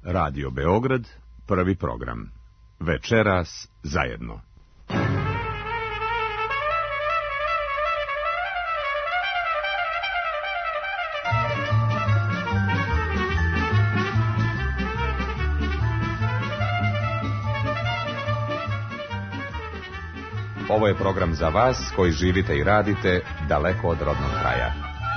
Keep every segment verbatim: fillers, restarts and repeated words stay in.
Radio Beograd, prvi program. Večeras zajedno. Ovo je program za vas koji živite i radite daleko od rodnog kraja.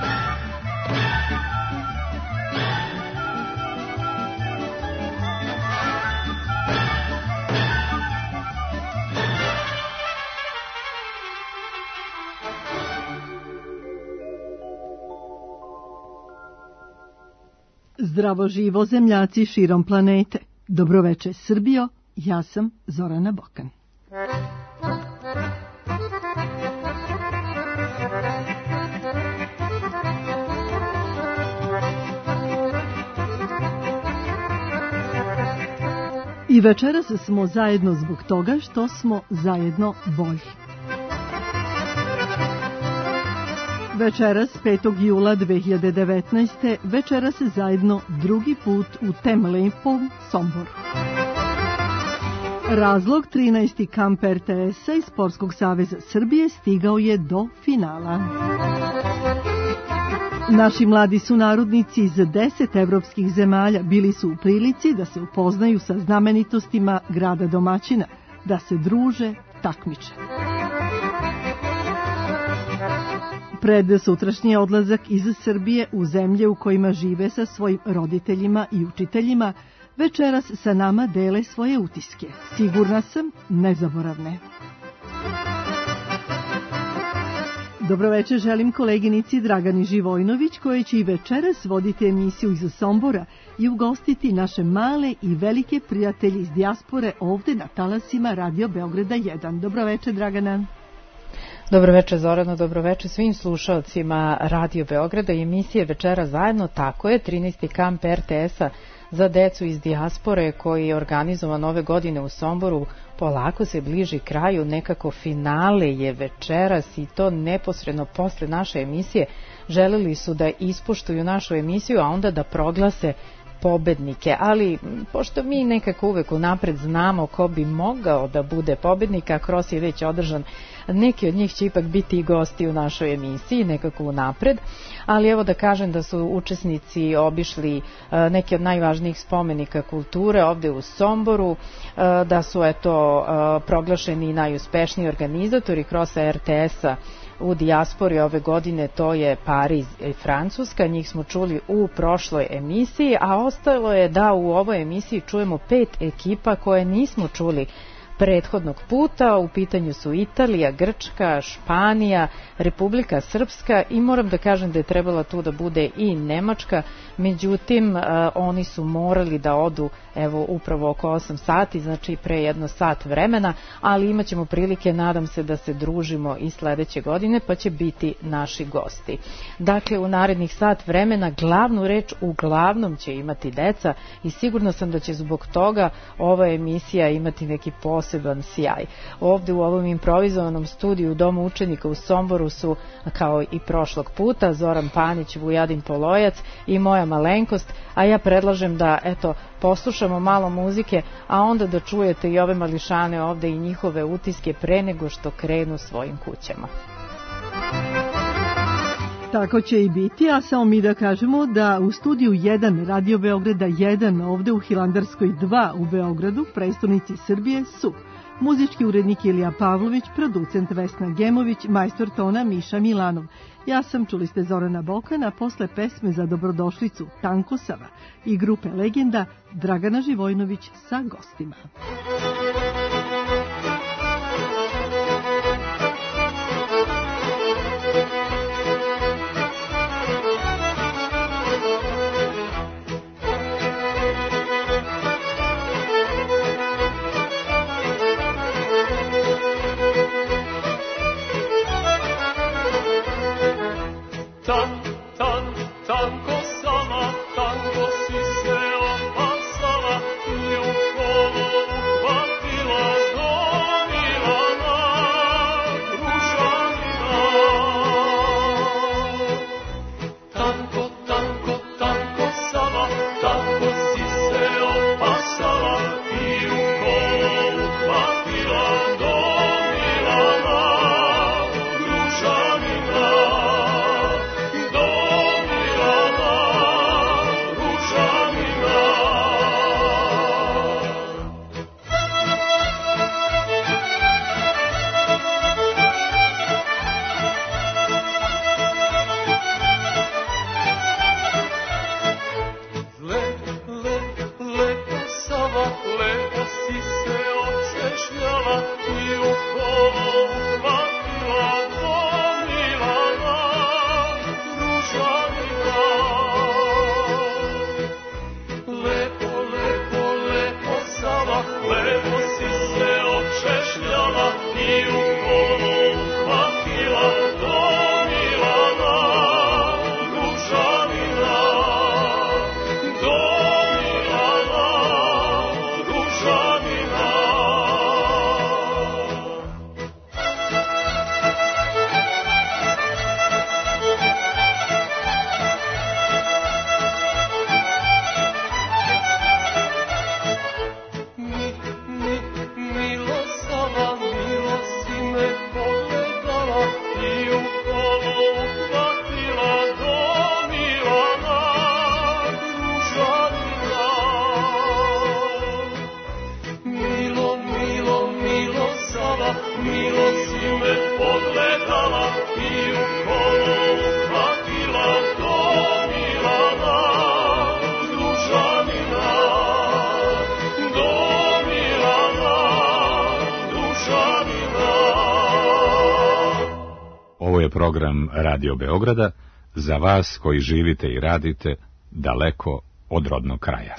Zdravo živo zemljaci širom planete. Dobroveče Srbijo, ja sam Zorana Bokan. I večeras smo zajedno zbog toga što smo zajedno bolji. Večeras, petog jula dve hiljade devetnaeste. večeras se zajedno drugi put u tem lepom Somboru. Razlog trinaesti kamp er te es-a iz Sportskog saveza Srbije stigao je do finala. Naši mladi sunarodnici iz deset evropskih zemalja bili su u prilici da se upoznaju sa znamenitostima grada domaćina, da se druže, takmiče. Pred sutrašnji odlazak iz Srbije u zemlje u kojima žive sa svojim roditeljima i učiteljima, večeras sa nama dele svoje utiske. Sigurna sam, nezaboravne. Dobroveče želim koleginici Dragani Živojnović, koja će i večeras voditi emisiju iz Sombora i ugostiti naše male i velike prijatelje iz dijaspore ovde na talasima Radio Beograda jedan. Dobroveče, Dragana. Dobroveče Zorano, dobroveče svim slušalcima Radio Beograda i emisije Večera zajedno. Tako je, trinaesti kamp er te es-a za decu iz dijaspore koji je organizovan ove godine u Somboru polako se bliži kraju, nekako finale je večeras i to neposredno posle naše emisije. Želeli su da ispoštuju našu emisiju, a onda da proglase pobednike, ali pošto mi nekako uvek unapred znamo ko bi mogao da bude pobednik, a Kros je već održan, neki od njih će ipak biti i gosti u našoj emisiji, nekako unapred, ali evo da kažem da su učesnici obišli neki od najvažnijih spomenika kulture ovde u Somboru, da su eto proglašeni najuspešniji organizatori Krosa er te es-a u dijaspori ove godine, to je Pariz i Francuska, njih smo čuli u prošloj emisiji, a ostalo je da u ovoj emisiji čujemo pet ekipa koje nismo čuli prethodnog puta. U pitanju su Italija, Grčka, Španija, Republika Srpska i moram da kažem da je trebala tu da bude i Nemačka, međutim oni su morali da odu evo upravo oko osam sati, znači pre jedno sat vremena, ali imat ćemo prilike, nadam se, da se družimo i sledeće godine, pa će biti naši gosti. Dakle, u narednih sat vremena glavnu reč uglavnom će imati deca i sigurno sam da će zbog toga ova emisija imati neki poseban sjaj. Ovde u ovom improvizovanom studiju u Domu učenika u Somboru su, kao i prošlog puta, Zoran Panić, Vujadin Polojac i moja malenkost, a ja predlažem da, eto, poslušamo malo muzike, a onda da čujete i ove mališane ovde i njihove utiske pre nego što krenu svojim kućama. Tako će i biti, a samo mi da kažemo da u studiju jedan Radio Beograda jedan ovde u Hilandarskoj dva u Beogradu, prestonici Srbije, su muzički urednik Ilija Pavlović, producent Vesna Gemović, majstor tona Miša Milanov. Ja sam, čuli ste, Zorana Bokana, posle pesme za dobrodošlicu Tankosava i grupe Legenda Dragana Živojnović sa gostima. Tan, tan, tanko sama, tanko si se opasala, ljubovu je program Radio Beograda za vas koji živite i radite daleko od rodnog kraja.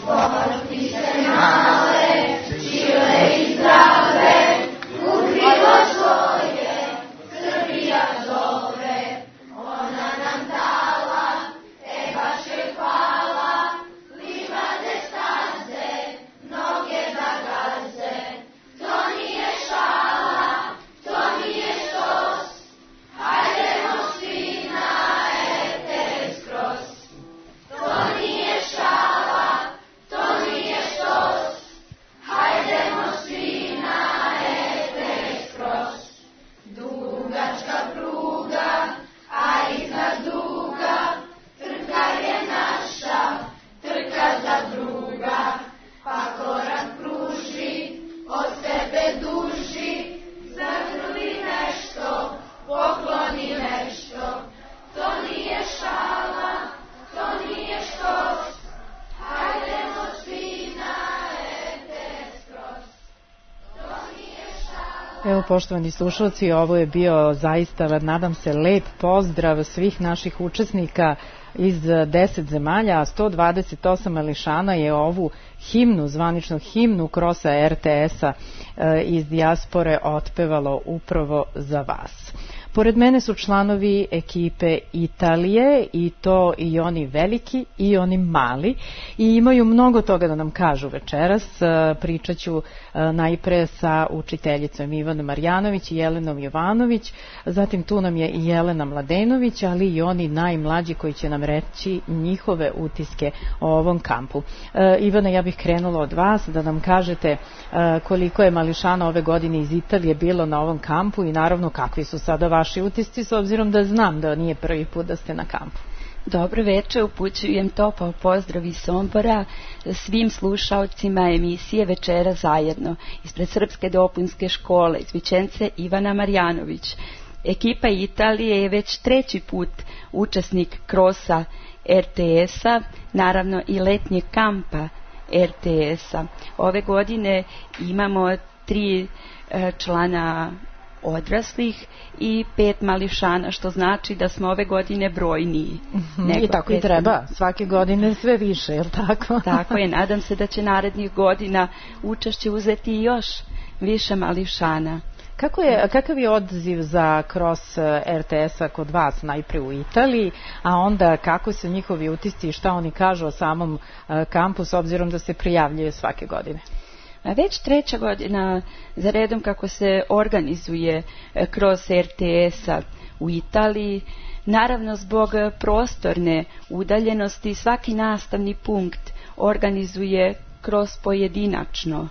Evo, poštovani slušalci, ovo je bio zaista, nadam se, lep pozdrav svih naših učesnika iz deset zemalja, a sto dvadeset osam mališana je ovu himnu, zvaničnu himnu Krosa er te es-a iz dijaspore otpevalo upravo za vas. Pored mene su članovi ekipe Italije, i to i oni veliki i oni mali, i imaju mnogo toga da nam kažu večeras. Pričat ću najpre sa učiteljicom Ivanom Marjanović i Jelenom Jovanović, zatim tu nam je i Jelena Mladenović, ali i oni najmlađi koji će nam reći njihove utiske o ovom kampu. Ivana, ja bih krenula od vas da nam kažete koliko je mališana ove godine iz Italije bilo na ovom kampu i naravno kakvi su sada vaši utisci, s obzirom da znam da nije prvi put da ste na kampu. Dobro večer, upućujem topao pozdrav iz Sombora svim slušaocima emisije Večera zajedno ispred Srpske dopunske škole iz Vičence Ivana Marjanović. Ekipa Italije je već treći put učesnik Krosa er te es-a, naravno i letnjeg kampa er te es-a. Ove godine imamo tri e, člana odraslih i pet mališana, što znači da smo ove godine brojniji. Mm-hmm. I tako i treba, svake godine sve više, je li tako? Tako je, nadam se da će narednih godina učešće uzeti još više mališana. Kako je, kakav je odziv za Kros er te es-a kod vas, najpre u Italiji, a onda kako su njihovi utisci i šta oni kažu o samom kampu, s obzirom da se prijavljuje svake godine? A već treća godina za redom kako se organizuje Kros er te es-a u Italiji. Naravno, zbog prostorne udaljenosti svaki nastavni punkt organizuje kroz pojedinačno.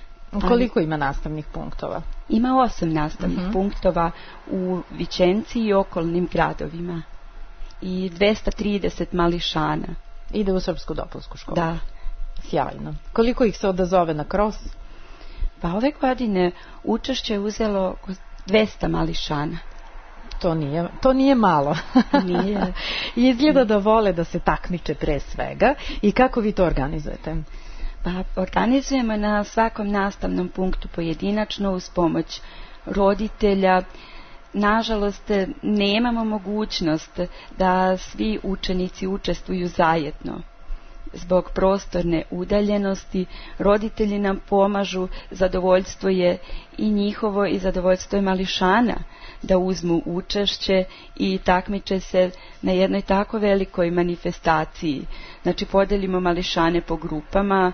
Koliko ima nastavnih punktova? Ima osam nastavnih uh-huh. punktova u Vičenci i okolnim gradovima. I dvesta trideset mališana. Ide u Srpsku dopunsku školu? Da. Sjajno. Koliko ih se odazove na Kros? Pa ove godine učešće je uzelo dvesta mališana. To nije, to nije malo. Nije. Izgleda da vole da se takmiče pre svega. I kako vi to organizujete? Pa organizujemo na svakom nastavnom punktu pojedinačno uz pomoć roditelja. Nažalost, nemamo mogućnost da svi učenici učestvuju zajedno. Zbog prostorne udaljenosti roditelji nam pomažu, zadovoljstvo je i njihovo i zadovoljstvo je mališana da uzmu učešće i takmiče se na jednoj tako velikoj manifestaciji. Znači, podelimo mališane po grupama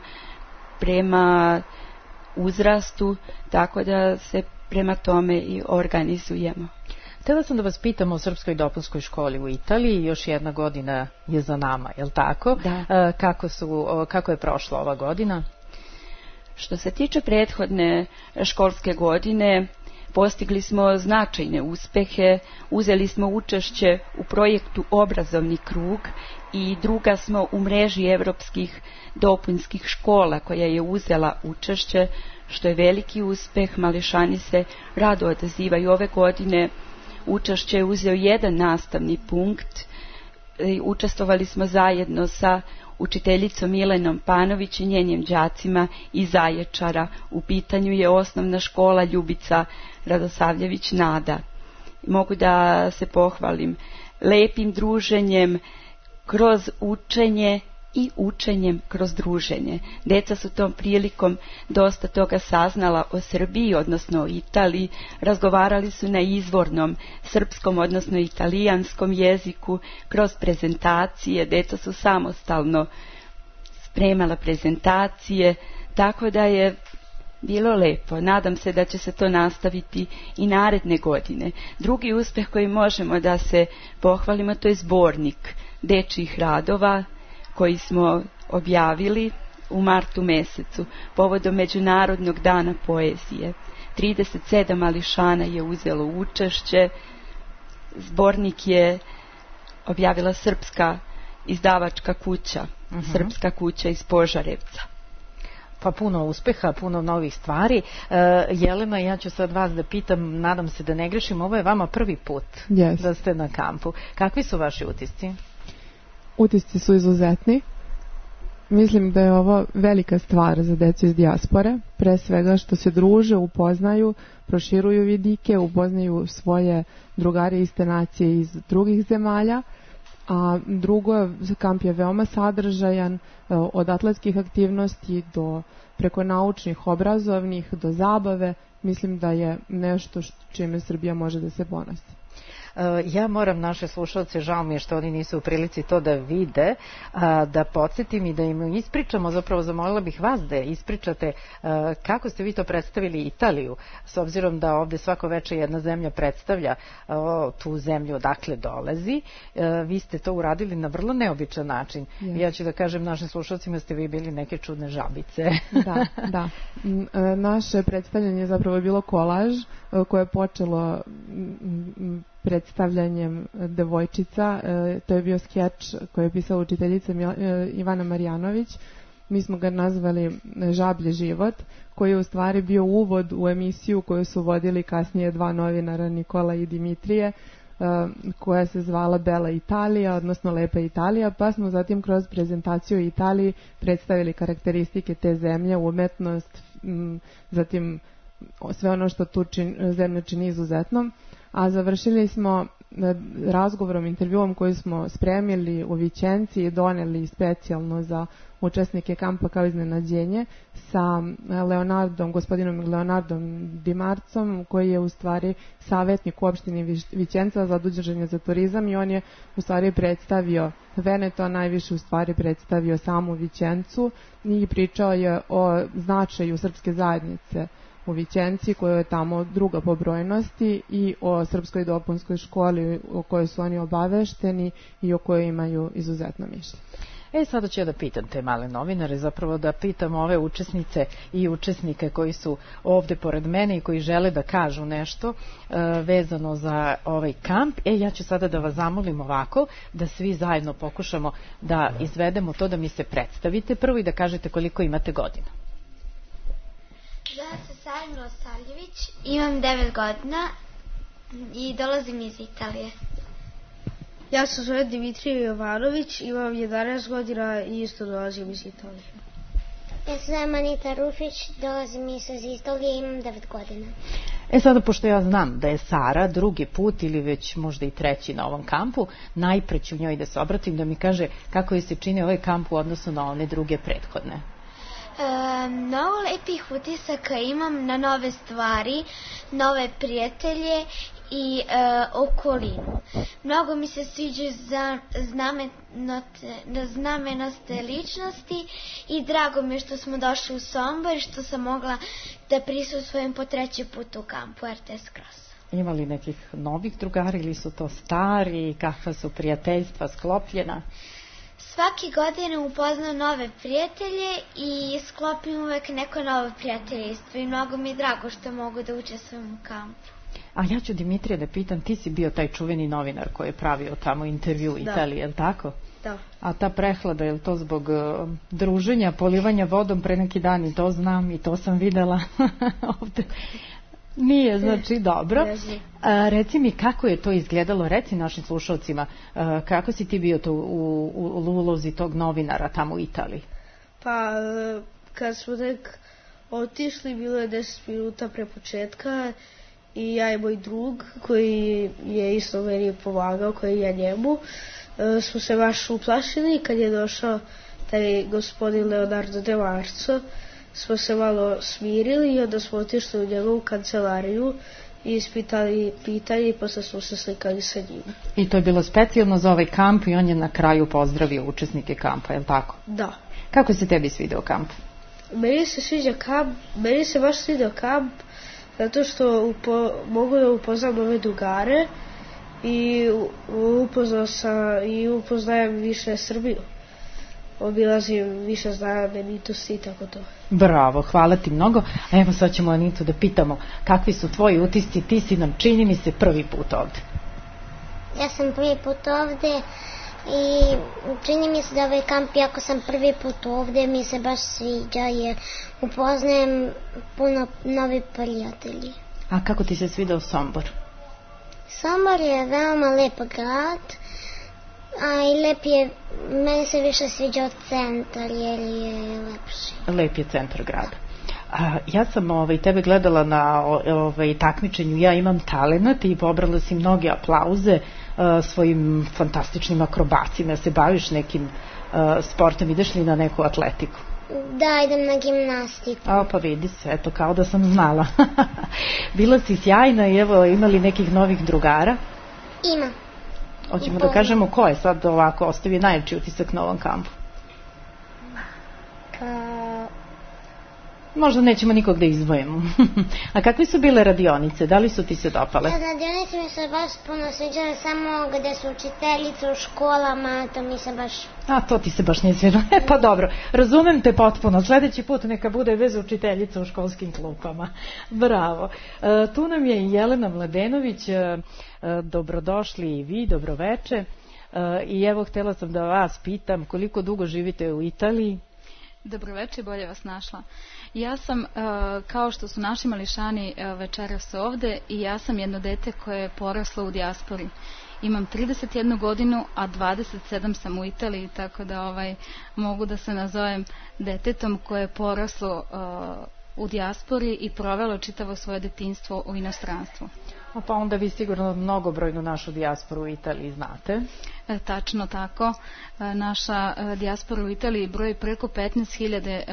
prema uzrastu, tako da se prema tome i organizujemo. Htjela sam da vas pitam o Srpskoj dopunskoj školi u Italiji, još jedna godina je za nama, je li tako? Da. Kako, su, kako je prošla ova godina? Što se tiče prethodne školske godine, postigli smo značajne uspehe, uzeli smo učešće u projektu Obrazovni krug i druga smo u mreži evropskih dopunskih škola koja je uzela učešće, što je veliki uspeh. Mališani se rado odazivaju. Ove godine učešće je uzeo jedan nastavni punkt. Učestvovali smo zajedno sa učiteljicom Milenom Panović i njenim đacima iz Zaječara. U pitanju je osnovna škola Ljubica Radosavljević Nada. mogu da se pohvalim lepim druženjem kroz učenje i učenjem kroz druženje. Deca su tom prilikom dosta toga saznala o Srbiji, odnosno o Italiji, razgovarali su na izvornom srpskom, odnosno italijanskom jeziku, kroz prezentacije, deca su samostalno spremala prezentacije, tako da je bilo lepo. Nadam se da će se to nastaviti i naredne godine. Drugi uspeh koji možemo da se pohvalimo, to je zbornik dečjih radova koji smo objavili u martu mesecu povodom Međunarodnog dana poezije. trideset sedam mališana je uzelo učešće. Zbornik je objavila srpska izdavačka kuća, uh-huh. Srpska kuća iz Požarevca. Pa puno uspeha, puno novih stvari. Uh, Jelena, ja ću sad vas da pitam, nadam se da ne grešim, ovo je vama prvi put yes. da ste na kampu. Kakvi su vaši utisci? Utisci su izuzetni. Mislim da je ovo velika stvar za decu iz dijaspore, pre svega što se druže, upoznaju, proširuju vidike, upoznaju svoje drugare iste nacije iz drugih zemalja, a drugo, kamp je veoma sadržajan, od atletskih aktivnosti do preko naučnih, obrazovnih, do zabave. Mislim da je nešto čime Srbija može da se ponosi. Ja moram naše slušalce, žao mi je što oni nisu u prilici to da vide, da podsjetim i da im ispričamo, zapravo zamolila bih vas da ispričate kako ste vi to predstavili Italiju, s obzirom da ovde svako veče jedna zemlja predstavlja tu zemlju odakle dolazi. Vi ste to uradili na vrlo neobičan način. Yes. Ja ću da kažem našim slušalcima, ste vi bili neke čudne žabice. Da, da. Naše predstavljanje je zapravo bilo kolaž koje je počelo predstavljanjem devojčica. To je bio skeč koji je pisala učiteljica Ivana Marjanović. Mi smo ga nazvali Žablji život, koji je u stvari bio uvod u emisiju koju su vodili kasnije dva novinara, Nikola i Dimitrije, koja se zvala Bela Italija, odnosno Lepa Italija, pa smo zatim kroz prezentaciju Italiji predstavili karakteristike te zemlje, umetnost, zatim sve ono što tu čin, zemlju čini izuzetnom. A završili smo razgovorom, intervjuom koji smo spremili u Vićenci i doneli specijalno za učesnike kampa kao iznenađenje sa Leonardom, gospodinom Leonardom Di Marcom, koji je u stvari savjetnik u opštini Vićenca zadužen za turizam, i on je u stvari predstavio Veneto, a najviše u stvari predstavio samu Vićencu i pričao je o značaju srpske zajednice u Vićenci, koja je tamo druga po brojnosti, i o srpskoj dopunskoj školi o kojoj su oni obavešteni i o kojoj imaju izuzetno mišljenje. E, sada ću ja da pitam te male novinare, zapravo da pitam ove učesnice i učesnike koji su ovde pored mene i koji žele da kažu nešto e, vezano za ovaj kamp. E, ja ću sada da vas zamolim ovako, da svi zajedno pokušamo da izvedemo to, da mi se predstavite prvo i da kažete koliko imate godina. Ja sam Sanja Osaljević, imam devet godina i dolazim iz Italije. Ja sam zove Dimitrije Jovanović, imam jedanaest godina i isto dolazim iz Italije. Ja sam zove Manita Rufić, dolazim isto iz Italije i imam devet godina. E sada, pošto ja znam da je Sara drugi put ili već možda i treći na ovom kampu, najpre ću njoj da se obratim, da mi kaže kako je se čini ovaj kamp u odnosu na one druge prethodne. E, mnogo lepih utisaka imam na nove stvari, nove prijatelje i e, okolinu. Mnogo mi se sviđaju za znamenoste ličnosti i drago mi je što smo došli u Sombor i što sam mogla da prisustvujem po treći put u kampu R T S Cross. Ima li nekih novih drugara ili su to stari, kakva su prijateljstva sklopljena? Svaki godine upoznam nove prijatelje i sklopim uvek neko novo prijateljstvo i mnogo mi je drago što mogu da učestvujem u kampu. A ja ću Dimitrije da pitam, ti si bio taj čuveni novinar koji je pravio tamo intervju u Italiji, je li tako? Da. A ta prehlada, je li to zbog uh, druženja, polivanja vodom pre neki dan, i to znam i to sam videla ovde? Nije, znači dobro. A, reci mi kako je to izgledalo, reci našim slušalcima, a, kako si ti bio to u, u, u ulozi tog novinara tamo u Italiji? Pa kad smo tek otišli, bilo je deset minuta pre početka i ja i moj drug koji je isto meni pomagao, koji ja njemu, smo se baš uplašili. Kad je došao taj gospodin Leonardo De Marco, smo se malo smirili i onda smo otišli u njegovu kancelariju i ispitali pitanje i posle smo se slikali sa njim. I to je bilo specijalno za ovaj kamp i on je na kraju pozdravio učesnike kampa, je li tako? Da. Kako se tebi svideo kamp? Meni se sviđa kamp, meni se baš sviđa kamp zato što upo, mogu da upoznam nove drugare i upoznao sam i upoznajem više Srbiju. Obilazim više znamenitosti i tako to. Bravo, hvala ti mnogo. A evo sad ćemo Anitu da pitamo kakvi su tvoji utisci, ti si nam čini mi se prvi put ovde. Ja sam prvi put ovde i čini mi se da ovaj kamp, iako sam prvi put ovde, mi se baš sviđa jer upoznajem puno novi prijatelji. A kako ti se svidao Sombor? Sombor je veoma lep grad, a i lep je, meni se više sviđa od centar jer je lepši. Lep je centar grada. A, ja sam ovaj, tebe gledala na ovaj, takmičenju Ja imam talenat i pobrala si mnoge aplauze a, svojim fantastičnim akrobacima. Se baviš nekim a, sportom, ideš li na neku atletiku? Da, idem na gimnastiku. A, pa vidi se, eto, kao da sam znala. Bila si sjajna i evo, imali nekih novih drugara? Ima. Hoćemo da kažemo ko je sad ovako ostavio najjači utisak na ovom kampu? Pa... Možda nećemo nikog da izdvojimo. A kakve su bile radionice? Da li su ti se dopale? Ja, radionice mi se baš puno sviđale, samo gde su učiteljice u školama, to mi se baš... A, to ti se baš nije sviđalo. E, pa dobro, razumem te potpuno. Sledeći put neka bude bez učiteljica u školskim klupama. Bravo. E, tu nam je Jelena Mladenović. E, dobrodošli i vi, dobroveče. E, I evo, htela sam da vas pitam koliko dugo živite u Italiji? Dobroveče, bolje vas našla. Ja sam, kao što su naši mališani večeras ovde, i ja sam jedno dete koje je poraslo u dijaspori. Imam trideset jednu godinu, a dvadeset sedam sam u Italiji, tako da ovaj, mogu da se nazovem detetom koje je poraslo u dijaspori i provelo čitavo svoje detinjstvo u inostranstvu. A pa onda vi sigurno mnogobrojnu našu dijasporu u Italiji znate. E, tačno tako. E, naša e, dijaspora u Italiji broji preko petnaest hiljada e,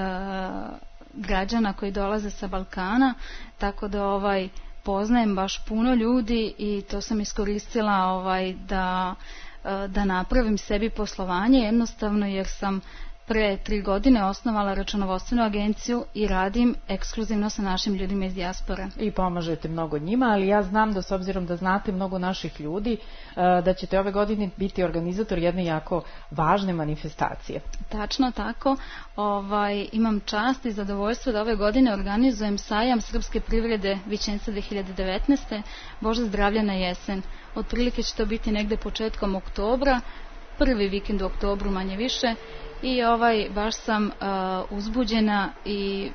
građana koji dolaze sa Balkana, tako da ovaj poznajem baš puno ljudi i to sam iskoristila ovaj, da, e, da napravim sebi poslovanje jednostavno jer sam pre tri godine osnovala računovodstvenu agenciju i radim ekskluzivno sa našim ljudima iz dijaspore. I pomažete mnogo njima, ali ja znam da s obzirom da znate mnogo naših ljudi, da ćete ove godine biti organizator jedne jako važne manifestacije. Tačno tako. Ovaj, imam čast i zadovoljstvo da ove godine organizujem sajam srpske privrede Vičenca dve hiljade devetnaeste. Bože zdravlja na jesen. Otprilike će to biti negde početkom oktobra, prvi vikend u oktobru manje više. I ovaj, baš sam uh, uzbuđena i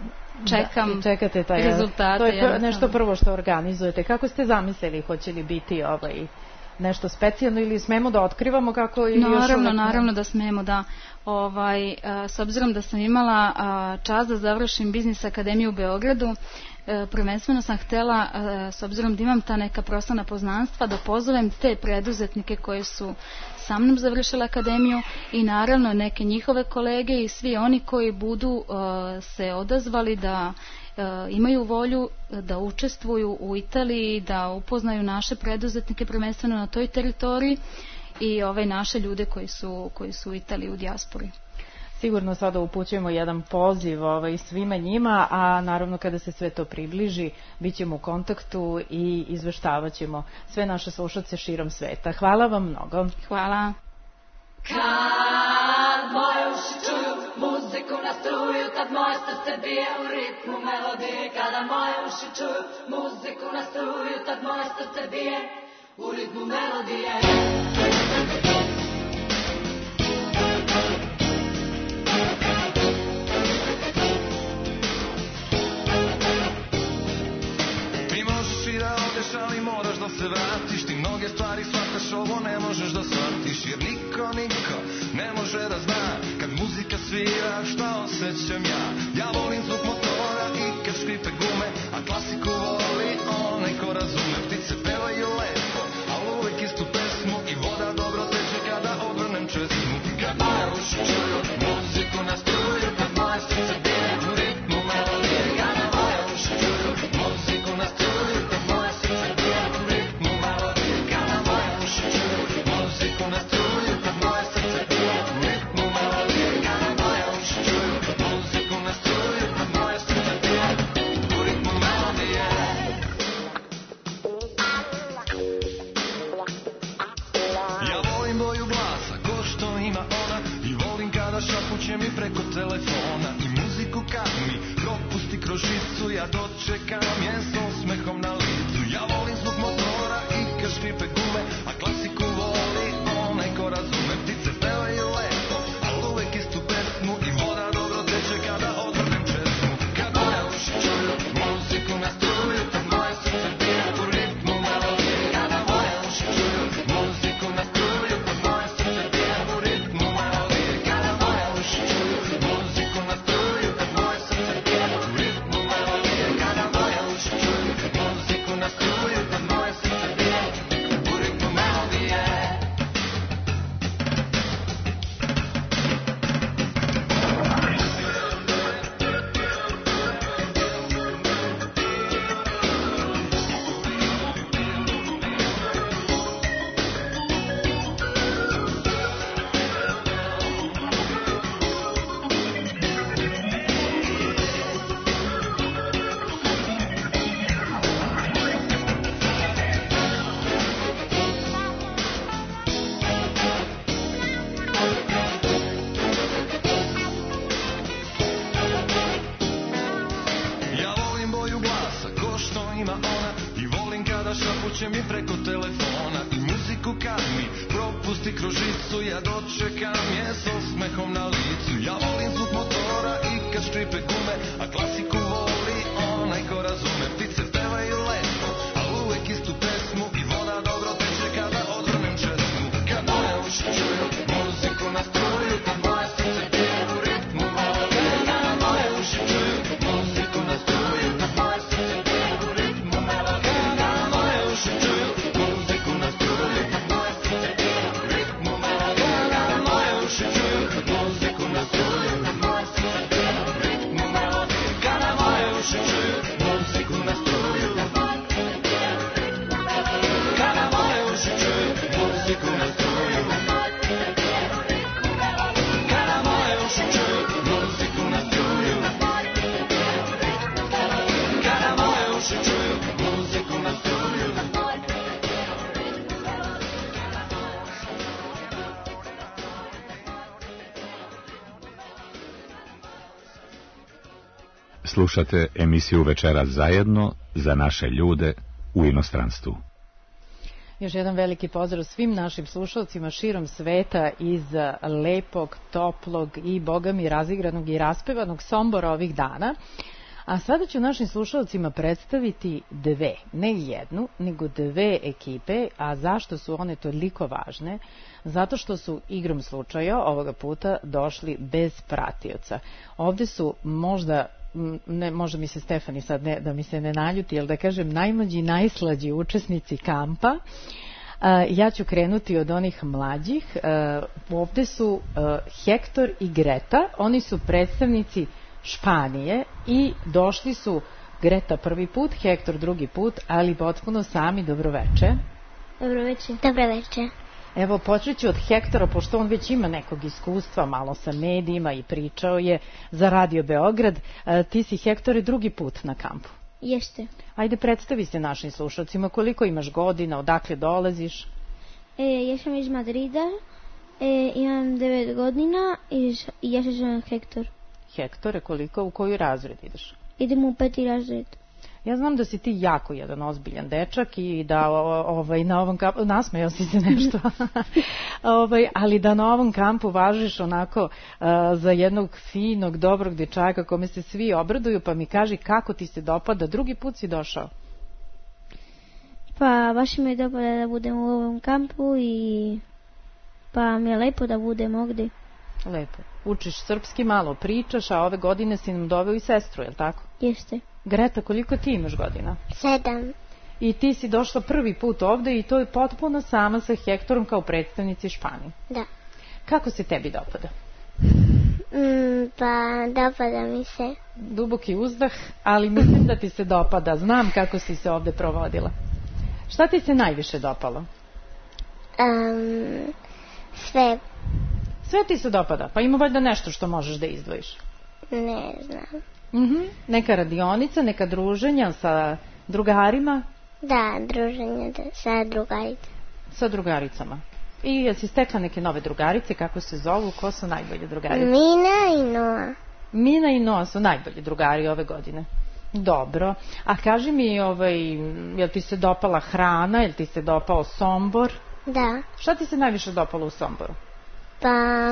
čekam da, i čekate taj rezultate. To je pr- nešto prvo što organizujete. Kako ste zamislili, hoće li biti ovaj, nešto specijalno ili smemo da otkrivamo kako ili naravno, još uvek... Naravno da smemo, da. Ovaj, uh, s obzirom da sam imala uh, čast da završim Biznis akademiju u Beogradu, uh, prvenstveno sam htela, uh, s obzirom da imam ta neka prostorna poznanstva, da pozovem te preduzetnike koji su sa mnom završila akademiju i naravno neke njihove kolege i svi oni koji budu uh, se odazvali da uh, imaju volju da učestvuju u Italiji, da upoznaju naše preduzetnike prvenstveno na toj teritoriji i ove naše ljude koji su, koji su u Italiji u dijaspori. Sigurno sada upućujemo jedan poziv ovaj, svima njima, a naravno kada se sve to približi, bit ćemo u kontaktu i izveštavat ćemo sve naše slušalce širom sveta. Hvala vam mnogo. Hvala. Kad moje uši čuju muziku na struju, tad moje srce bije u ritmu melodije. Kada moje uši čuju muziku na struju, tad moje srce bije u ritmu melodije. Ali moraš da se vratiš, ti mnoge stvari shvataš, ovo ne možeš da shvatiš, jer niko, niko ne može da zna kad muzika svira šta osjećam ja. Ja volim zvuk motora i kad škripe gume, a klasiku voli onaj žicu, ja dočekam je s osmehom na licu. Ja volim zvuk motora i kad škripe gume, a klasiku voli onaj ko razume. Ptice pevaju lepo, ali uvek istu pesmu i voda dobro teče kada odvrnem česmu. Kad moje uši čuju muziku na struju, tad moje srce bije u ritmu melodije. Kada moje uši čuju muziku na struju, tad moje srce bije u ritmu melodije. Kada moje uši čuju muziku na struju, tad moje srce bije u ritmu melodije. Kada moje uši čuju muziku na struju, tad moje srce bije u ritmu melodije. Ja volim boju glasa, ko što ima ona, i volim kada šapuće mi preko telefona. I muziku kad mi propusti kroz žicu, ja dočekam je s osmehom na licu. Ja volim zvuk motora i kad škripe gume, a klasiku voli onaj ko razume. Ptice pevaju lepo, a uvek istu pesmu i voda dobro teče kada odvrnem česmu. Kad moje uši čuju muziku na struju, tad moje srce bije u ritmu melodije. Kada moje uši čuju muziku na struju, tad moje srce bije u ritmu melodije. Kada moje uši čuju muziku na struju, tad moje srce bije u ritmu melodije. Kada moje uši čuju muziku na struju, tad moje srce bije u ritmu melodije. Kada moje uši čuju muziku na struju, kada moje uši čuju muziku na struju, kada moje uši čuju muziku na struju, kada moje uši čuju muziku na struju. Slušate emisiju Večeras zajedno za naše ljude u inostranstvu. Još jedan veliki pozdrav svim našim slušalcima širom sveta iz lepog, toplog i bogami razigranog i raspevanog Sombora ovih dana. A sada ću našim slušalcima predstaviti dve, ne jednu, nego dve ekipe. A zašto su one toliko važne? Zato što su igrom slučaja ovoga puta došli bez pratioca. Ovde su možda, ne, možda mi se Stefani sad ne, da mi se ne naljuti, ali da kažem najmlađi i najslađi učesnici kampa. Uh, ja ću krenuti od onih mlađih. Uh, ovde su uh, Hektor i Greta. Oni su predstavnici Španije i došli su, Greta prvi put, Hektor drugi put, ali potpuno sami. Dobroveče. Dobroveče. Dobroveče. Evo, počet ću od Hektora, pošto on već ima nekog iskustva malo sa medijima i pričao je za Radio Beograd. E, ti si, Hektore, drugi put na kampu. Jeste. Ajde, predstavi se našim slušalcima, koliko imaš godina, odakle dolaziš? E, ja sam iz Madrida, e, imam devet godina i, i ja se zovem Hektor. Hektore, koliko, u koju razred ideš? Idem u peti razred. Ja znam da si ti jako jedan ozbiljan dečak i da ovaj, na ovom kampu, nasmejao si se nešto, ovaj, ali da na ovom kampu važiš onako uh, za jednog finog, dobrog dečaka kome se svi obraduju, pa mi kaži kako ti se dopada, drugi put si došao. Pa baš mi je dopada da budem u ovom kampu i pa mi je lepo da budem ovdje. Lepo. Učiš srpski, malo pričaš, a ove godine si nam doveo i sestru, je li tako? Jeste. Greta, koliko ti imaš godina? Sedam. I ti si došla prvi put ovde i to je potpuno sama sa Hektorom kao predstavnici Španije. Da. Kako se tebi dopada? Mm, pa dopada mi se. Duboki uzdah, ali mislim da ti se dopada. Znam kako si se ovde provodila. Šta ti se najviše dopalo? Um, sve. Sve ti se dopada? Pa ima valjda nešto što možeš da izdvojiš? Ne znam. Mhm. Neka radionica, neka druženja sa drugarima? Da, druženje sa drugaricama. Sa drugaricama. I jesi stekla neke nove drugarice, kako se zovu, ko su najbolje drugarice? Mina i Noa. Mina i Noa su najbolji drugari ove godine. Dobro. A kaži mi, ovaj, jel ti se dopala hrana, jel ti se dopao Sombor? Da. Šta ti se najviše dopalo u Somboru? Pa,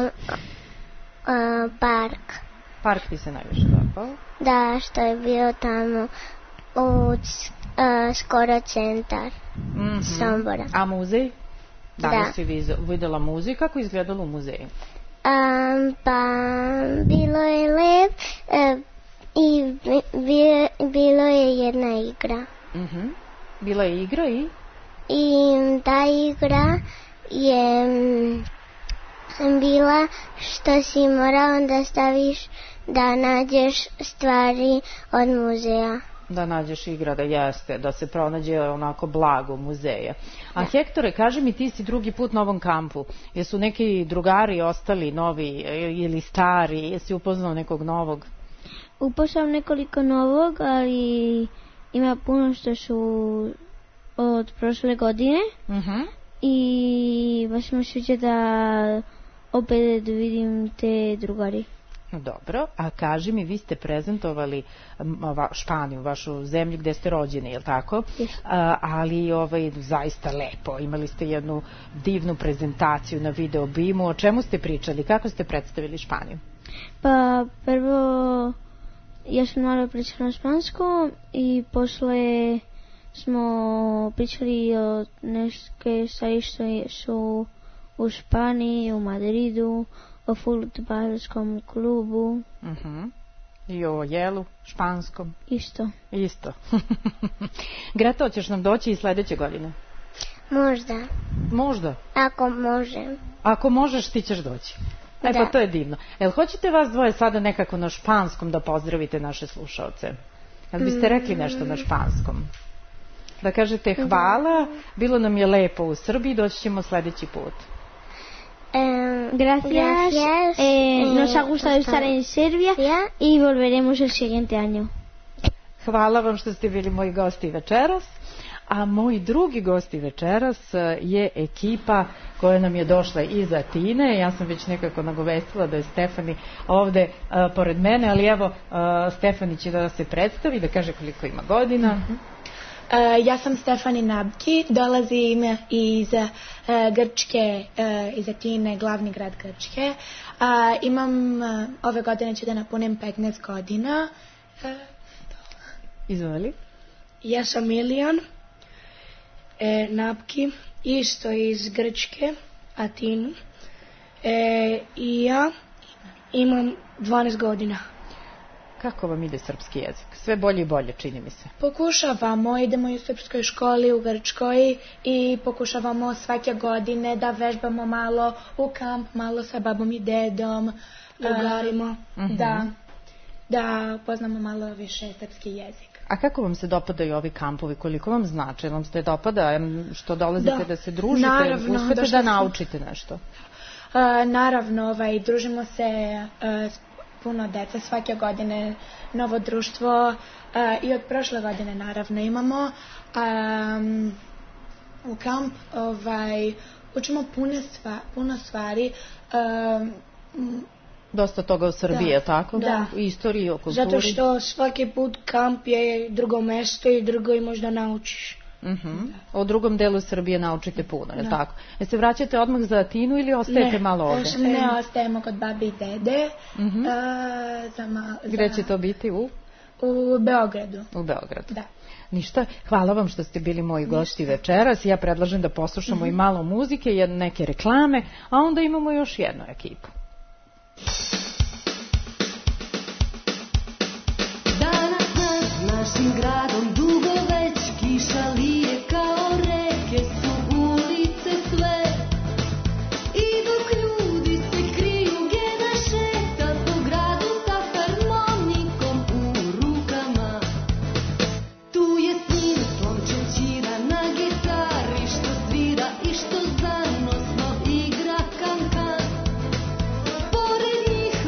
uh, park. Park ti se najviše dopao? Da, što je bio tamo u uh, skoro centar mm-hmm. Sombora. A muzej? Danas da. si videla muzej. Kako je izgledalo u muzeju? Um, pa, bilo je lep uh, i bi, bilo je jedna igra. Mm-hmm. Bila je igra i? I ta igra je bila što si morao da staviš da nađeš stvari od muzeja. Da nađeš igra, da jeste, da se pronađe onako blago muzeja. A da. Hektore, kaži mi, ti si drugi put na ovom kampu. Jesu neki drugari ostali novi ili stari? Jesi upoznao nekog novog? Upoznao nekoliko novog, ali ima puno što su od prošle godine. Uh-huh. I baš mi sviđa da opet da vidim te drugari. Dobro, a kaži mi, vi ste prezentovali Španiju, vašu zemlju gde ste rođeni, je li tako? Yes. A, ali ovaj, zaista lepo, imali ste jednu divnu prezentaciju na video bimu. O čemu ste pričali, kako ste predstavili Španiju? Pa prvo ja sam malo pričala na španskom i posle smo pričali o neke stvari što su u Španiji, u Madridu, o fudbalskom klubu. Uh-huh. I o jelu španskom. Isto. Isto. Greta, hoćeš nam doći i sledeće godine? Možda. Možda? Ako možem. Ako možeš, ti ćeš doći. E da. Pa to je divno. Jel hoćete vas dvoje sada nekako na španskom da pozdravite naše slušaoce? Jel biste rekli nešto na španskom? Da kažete hvala, bilo nam je lepo u Srbiji, doći ćemo sledeći put. Eh, gracias, gracias. Eh, nos ha gustado estar en Serbia y volveremos el siguiente año. Hvala vam što ste bili moji gosti večeras. A moji drugi gosti večeras je ekipa koja nam je došla iz Atine. Ja sam već nekako nagovestila da je Stefani ovde uh, pored mene, ali evo uh, Stefani će da se predstavi, da kaže koliko ima godina. Mm-hmm. Uh, ja sam Stefani Nabki, dolazim iz uh, Grčke, uh, iz Atine, glavni grad Grčke. Uh, imam, uh, ove godine ću da napunim petnaest godina. Uh, Izvoli. Ja sam Milijan e, Nabki, isto iz Grčke, Atinu. E, I ja imam dvanaest godina. Kako vam ide srpski jezik? Sve bolje i bolje, čini mi se. Pokušavamo, idemo u srpskoj školi u Grčkoj i pokušavamo svake godine da vežbamo malo u kamp, malo sa babom i dedom, drugarima. Uh, da, da poznamo malo više srpski jezik. A kako vam se dopadaju ovi kampovi? Koliko vam znači? Vam se dopada što dolazite da, da se družite? Naravno, uspete da, da naučite nešto? Uh, naravno, ovaj, družimo se uh, puno dece svake godine, novo društvo uh, i od prošle godine naravno imamo um, u kamp ovaj, učimo puno, stva, puno stvari. Um, Dosta toga u Srbiji, da, tako? Da. U istoriji, o kulturi. Zato što svaki put kamp je drugo mesto i drugo i možda naučiš. Uh-huh. O drugom delu Srbije naučite puno, je li tako? E se vraćate odmah za Atinu ili ostajete ne, malo ovde? Ne, ostajemo kod babi i dede. Uh-huh. uh, za ma, Gde za... će to biti? U? U Beogradu. U Beogradu. Da. Ništa, hvala vam što ste bili moji gosti Ništa. večeras. Ja predlažem da poslušamo uh-huh. i malo muzike, jedne neke reklame, a onda imamo još jednu ekipu. Danas nad našim gradom dugo već kiša lije kao reke su ulice sve. I dok ljudi se kriju Gena šeta po gradu sa harmonikom u rukama. Tu je sin Tončo Ćira na gitari što svira i što zanosno igra kankan. Pored njih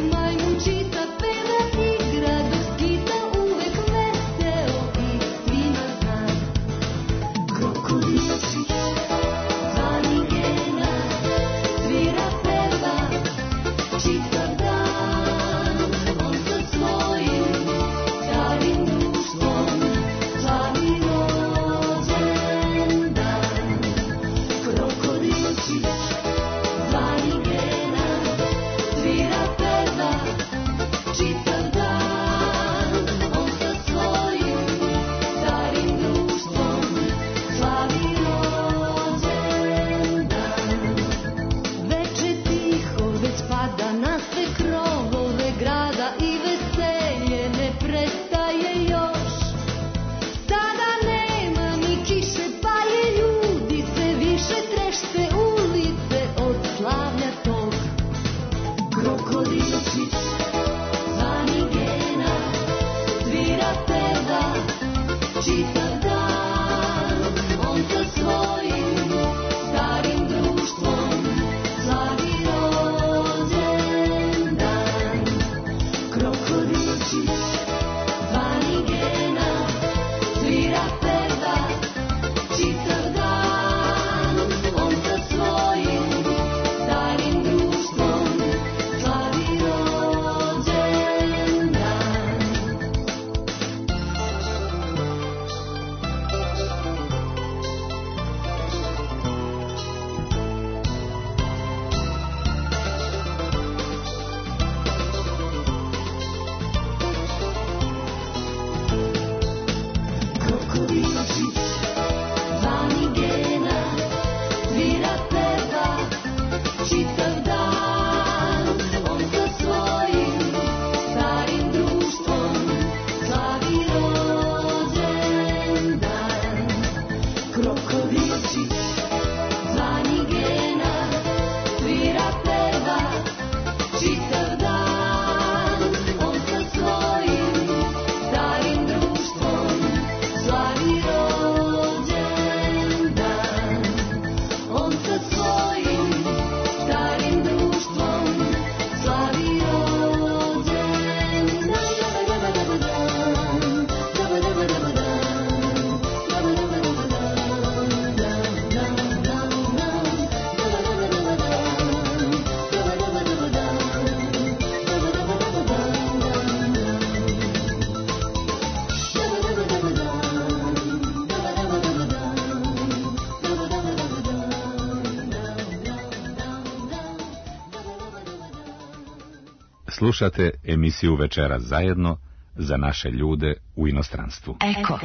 Slušate emisiju Večeras zajedno za naše ljude u inostranstvu. Eko.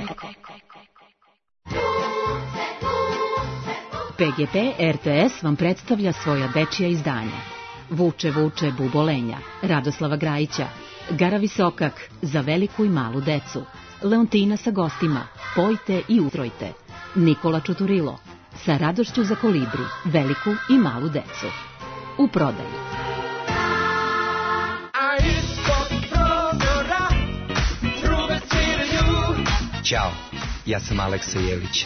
P G P R T S vam predstavlja svoja dečija izdanja. Vuče, vuče, bubolenja, Radoslava Grajića, Gara Visokak, za veliku i malu decu, Leontina sa gostima, Pojte i utrojte, Nikola Čuturilo, sa radošću za kolibri, veliku i malu decu. U prodaji. Ćao, ja sam Aleksa Jelić.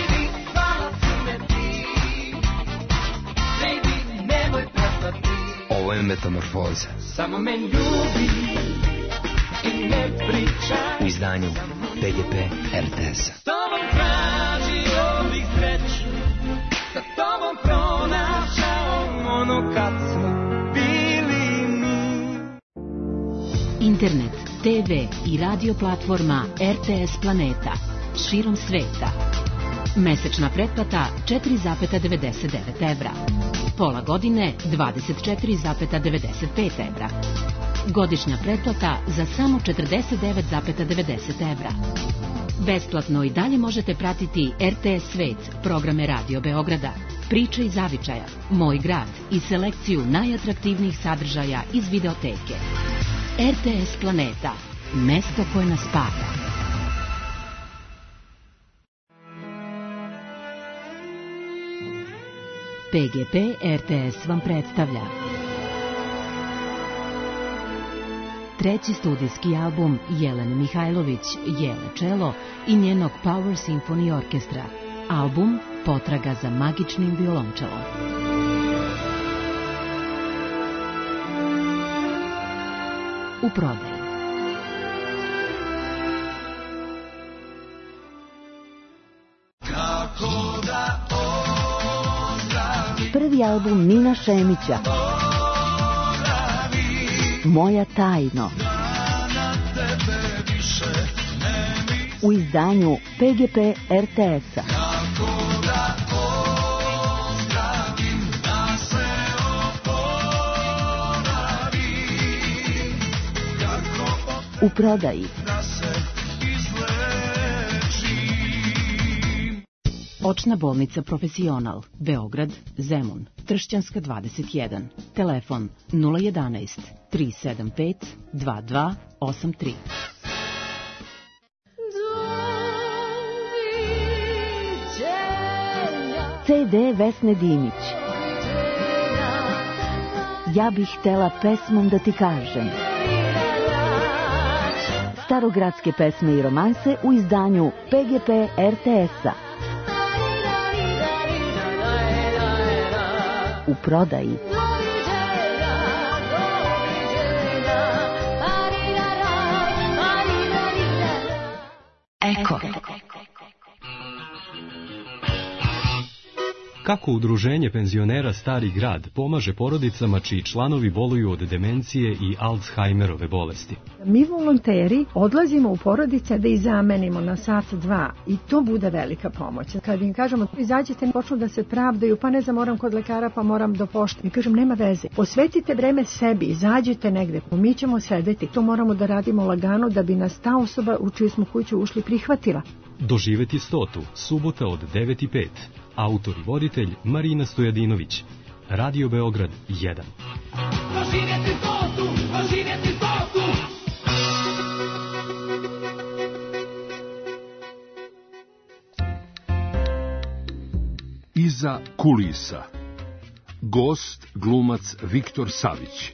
Ovo je Metamorfoza. Samo me ljubi i ne pričaj. U izdanju P G P R T S. S tobom tražio bih sreću, sa tobom pronašao ono kad smo bili mi. Internet, T V i radio platforma R T S Planeta širom sveta. Mesečna pretplata četiri zarez devedeset devet evra. Pola godine dvadeset četiri zarez devedeset pet evra. Godišnja pretplata za samo četrdeset devet zarez devedeset evra. Besplatno i dalje možete pratiti R T S Svet, programe Radio Beograda, Priče iz zavičaja, Moj grad i selekciju najatraktivnijih sadržaja iz videoteke. R T S Planeta, mesto koje nas spaja. P G P R T S vam predstavlja treći studijski album Jelene Mihajlović, Jele Čelo i njenog Power Symphony Orkestra. Album Potraga za magičnim violončelom. U prodaju. Prvi album Nina Šemića, Moja tajno, u izdanju P G P R T S-a. U prodaji. Očna bolnica Profesional, Beograd, Zemun, Tršćanska dvadeset jedan. Telefon nula jedanaest tri sedam pet dva dva osam tri. C D Vesne Dimić. Ja bih htela pesmom da ti kažem. starogradske pesme i romanse u izdanju P G P R T S-a. U prodaji. Eko. Kako udruženje penzionera Stari grad pomaže porodicama čiji članovi boluju od demencije i Alzheimerove bolesti? Mi volonteri odlazimo u porodice da ih zamenimo na sat, dva i to bude velika pomoć. Kad im kažemo izađite, počnu da se pravdaju, pa ne znam, moram kod lekara, pa moram do pošte. I kažem, nema veze. Posvetite vreme sebi, izađite negde, mi ćemo sedeti. To moramo da radimo lagano da bi nas ta osoba u čiju smo kuću ušli prihvatila. Doživeti stotu, subota od devet i pet. Autor i voditelj Marina Stojadinović. Radio Beograd jedan. Doživjeti stotu, doživjeti stotu. Iza kulisa. Gost, glumac Viktor Savić.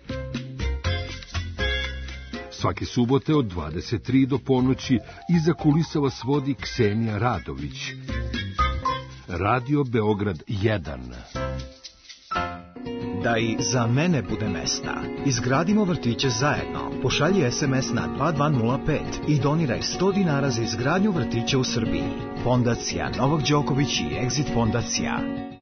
Svake subote od dvadeset tri do ponoći iza kulisa vas vodi Ksenija Radović. Radio Beograd jedan. Da i za mene bude mesta, izgradimo vrtiće zajedno. Pošalji es em es na dva dva nula pet i doniraj sto dinara za izgradnju vrtića u Srbiji. Fondacija Novak Đoković i Exit Fondacija.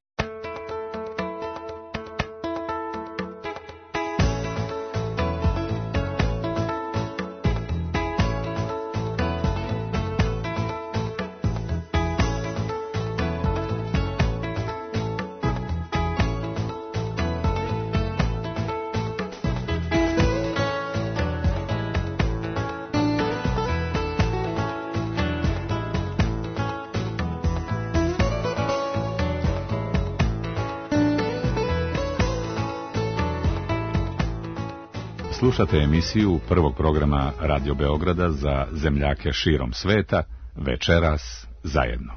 Slušate emisiju prvog programa Radio Beograda za zemljake širom sveta, Večeras zajedno.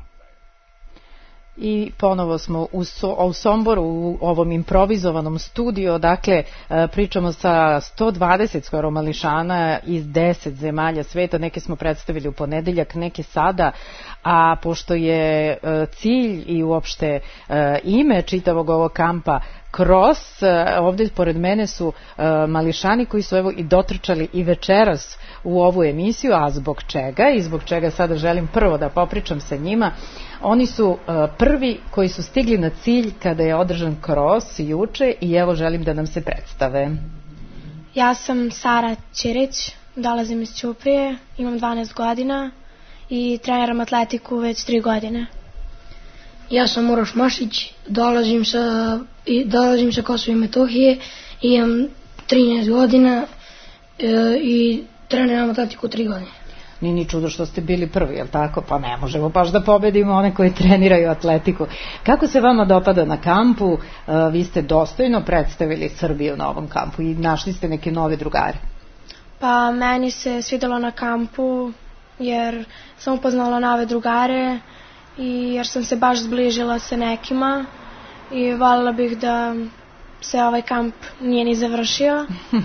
I ponovo smo u, so, u Somboru u ovom improvizovanom studiju, dakle pričamo sa sto dvadeset skoro mališana iz deset zemalja sveta, neke smo predstavili u ponedeljak, neke sada, a pošto je cilj i uopšte ime čitavog ovog kampa Cross, ovdje pored mene su mališani koji su evo i dotrčali i večeras u ovu emisiju, a zbog čega i zbog čega sada želim prvo da popričam sa njima. Oni su prvi koji su stigli na cilj kada je održan Cross juče i evo želim da nam se predstave. Ja sam Sara Ćirić, dolazim iz Ćuprije, imam dvanaest godina i treniram atletiku već tri godine. Ja sam Uroš Mašić, dolazim sa, i, dolazim sa Kosova i Metohije, imam trinaest godina e, i treniram atletiku tri godine. Nije ni čudo što ste bili prvi, jel tako? Pa ne možemo baš da pobedimo one koji treniraju atletiku. Kako se vama dopada na kampu? E, vi ste dostojno predstavili Srbiju na ovom kampu i našli ste neke nove drugare. Pa meni se svidelo na kampu jer sam upoznala nove drugare i jer sam se baš zbližila sa nekima i voljela bih da se ovaj kamp nije ni završio,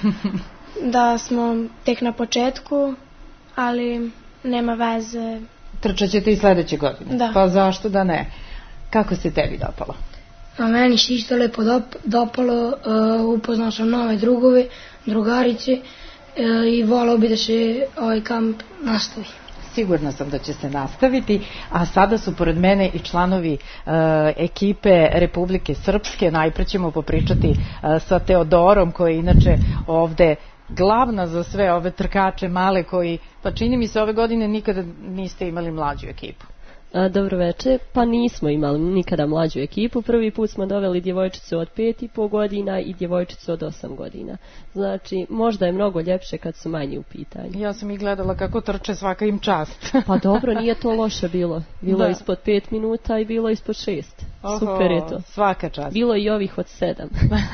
da smo tek na početku, ali nema veze. Trčat ćete i sledeće godine? Da. Pa zašto da ne? Kako se tebi dopalo? A meni se isto lepo dop, dopalo, uh, upoznao sam nove drugove, drugarice uh, i volao bi da se ovaj kamp nastavi. Sigurna sam da će se nastaviti, a sada su pored mene i članovi e, ekipe Republike Srpske. Najpre ćemo popričati e, sa Teodorom, koja je inače ovde glavna za sve ove trkače male koji, pa čini mi se ove godine nikada niste imali mlađu ekipu. Dobro večer, pa nismo imali nikada mlađu ekipu. Prvi put smo doveli djevojčicu od pet i po godina i djevojčicu od osam godina. Znači, možda je mnogo ljepše kad su manji u pitanju. Ja sam ih gledala kako trče, svaka im čast. Pa dobro, nije to loše bilo. Bilo da. je ispod pet minuta i bilo je ispod šest. Oho, super je to. Svaka čast. Bilo je i ovih od sedam.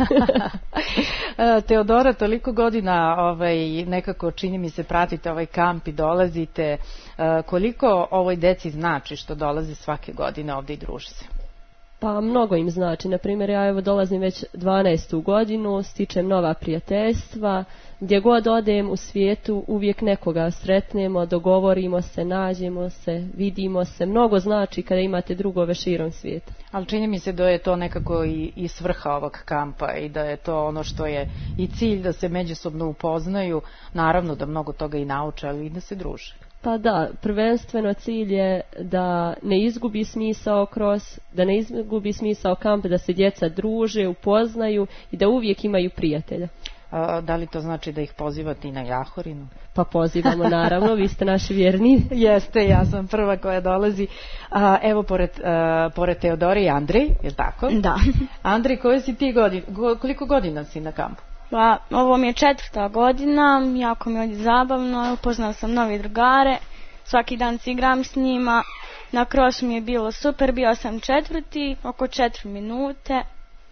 Teodora, toliko godina ovaj, nekako čini mi se pratite ovaj kamp i dolazite. Koliko ovoj deci znači što dolaze svake godine ovdje i druže se? Pa mnogo im znači. Naprimjer, ja evo dolazim već dvanaestu godinu, stičem nova prijateljstva, gdje god odem u svijetu uvijek nekoga sretnemo, dogovorimo se, nađemo se, vidimo se. Mnogo znači kada imate drugove širom svijeta. Ali čini mi se da je to nekako i, i svrha ovog kampa i da je to ono što je i cilj, da se međusobno upoznaju, naravno da mnogo toga i nauče, ali i da se druže. Pa da, prvenstveno cilj je da ne izgubi smisao kroz, da ne izgubi smisao kampa, da se djeca druže, upoznaju i da uvijek imaju prijatelja. A, da li to znači da ih pozivate i na Jahorinu? Pa pozivamo naravno, vi ste naši vjerni. Jeste, ja sam prva koja dolazi. A, evo, pored, a, pored Teodore i Andrej, je li tako? Da. Andrej, koje si ti godin, koliko godina si na kampu? Pa, ovo mi je četvrta godina, jako mi je ovdje zabavno, upoznala sam novi drugare, svaki dan se igram s njima, na krosu mi je bilo super, bio sam četvrti, oko četiri minute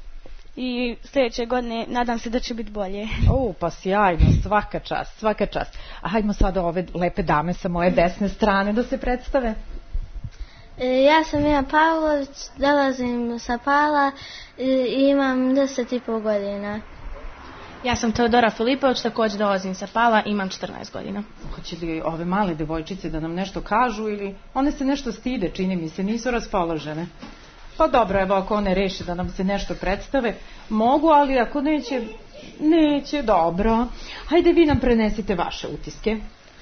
i sljedeće godine nadam se da će biti bolje. O, pa sjajno, svaka čast, svaka čast. A hajdemo sada ove lepe dame sa moje desne strane da se predstave. Ja sam Ina Pavlović, dolazim sa Pala i imam deset i pol godina. Ja sam Teodora Filipović, također dolazim sa Pala, imam četrnaest godina. Hoće li ove male devojčice da nam nešto kažu ili one se nešto stide, čini mi se, nisu raspoložene? Pa dobro, evo ako one reše da nam se nešto predstave, mogu, ali ako neće, neće, dobro. Hajde vi nam prenesite vaše utiske.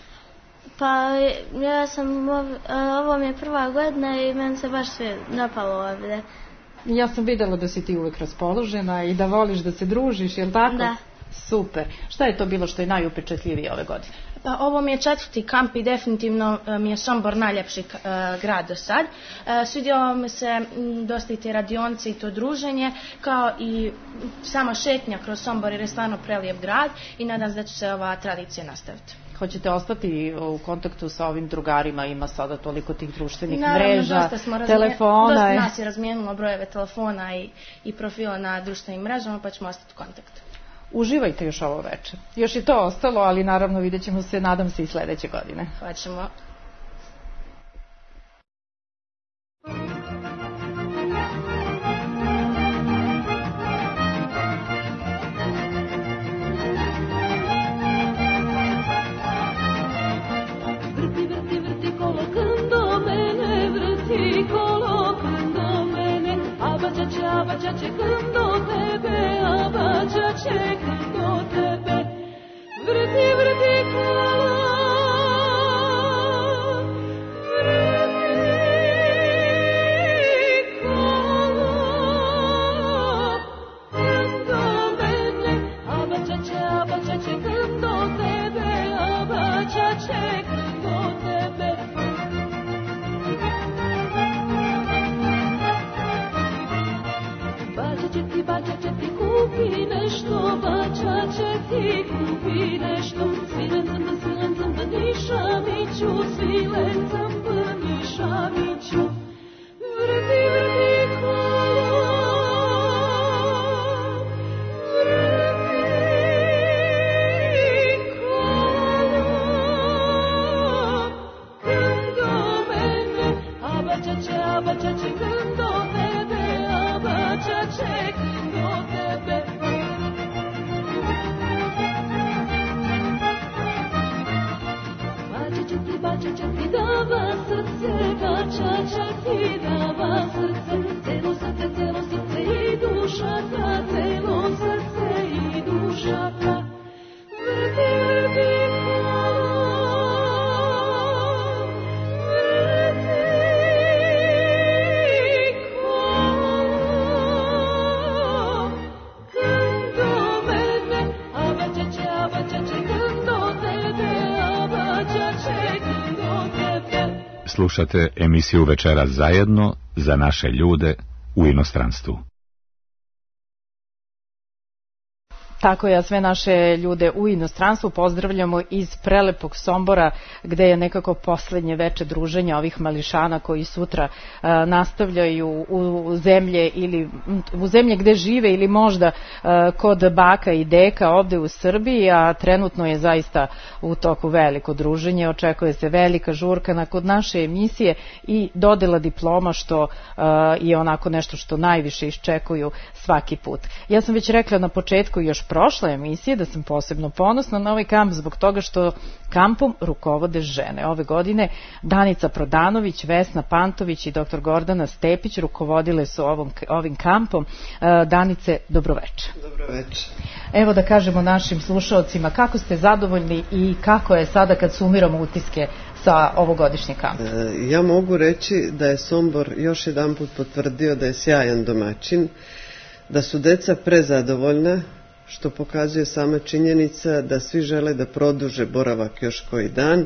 Pa ja sam, ovo mi je prva godina i meni se baš sve napalo ovdje. Ja sam vidjela da si ti uvijek raspoložena i da voliš da se družiš, je li tako? Da. Super. Šta je to bilo što je najupečatljivije ove godine? Pa, ovo mi je četvrti kamp i definitivno mi je Sombor najljepši uh, grad do sad. Uh, svidjelo mi se m, dosta i te radionice i to druženje, kao i sama šetnja kroz Sombor jer je stvarno prelijep grad i nadam se da će se ova tradicija nastaviti. Hoćete ostati u kontaktu sa ovim drugarima, ima sada toliko tih društvenih Naravno, mreža, dosta smo telefona. Dosta nas je razmijenilo brojeve telefona i, i profila na društvenim mrežama, pa ćemo ostati u kontaktu. Uživajte još ovo večer. Još je to ostalo, ali naravno vidjet ćemo se, nadam se, i sljedeće godine. Hoćemo. Vrti, vrti, vrti kolo do mene, vrti kolo do mene, abađače, abađače do tebe, abađače do tebe. Vrti, vrti kolo, vrti kolo do mene, abađače, abađače do tebe, abađače do tebe. Bađače ti, bađače ti kupi nešto, bađače ti kupi nešto. Svilen zamba, svilen zamba, niša miću, svilen zamba, niša miću. Vrti, vrti kolo, vrti kolo, do mene, abađače, abađače do tebe, abađače do tebe. Bađače ti, bađače ti dava srce, bađače ti dava srce, celo srce, celo srce i dušaka, celo srce i dušaka. Vrti, vrti kolo, Slušate emisiju Večeras zajedno za naše ljude u inostranstvu. Tako ja sve naše ljude u inostranstvu pozdravljamo iz prelepog Sombora, gde je nekako poslednje veče druženja ovih mališana koji sutra uh, nastavljaju u, u zemlje ili u zemlje gde žive ili možda uh, kod baka i deka ovde u Srbiji, a trenutno je zaista u toku veliko druženje. Očekuje se velika žurka nakon naše emisije i dodela diploma, što uh, je onako nešto što najviše iščekuju svaki put. Ja sam već rekla na početku još prošle emisije da sam posebno ponosna na ovaj kamp zbog toga što kampom rukovode žene. Ove godine Danica Prodanović, Vesna Pantović i doktor Gordana Stepić rukovodile su ovom, ovim kampom. Danice, dobroveče. Dobroveče. Evo da kažemo našim slušalcima kako ste zadovoljni i kako je sada kad sumiramo utiske sa ovogodišnje kampa. E, ja mogu reći da je Sombor još jedan put potvrdio da je sjajan domaćin, da su deca prezadovoljna, što pokazuje sama činjenica da svi žele da produže boravak još koji dan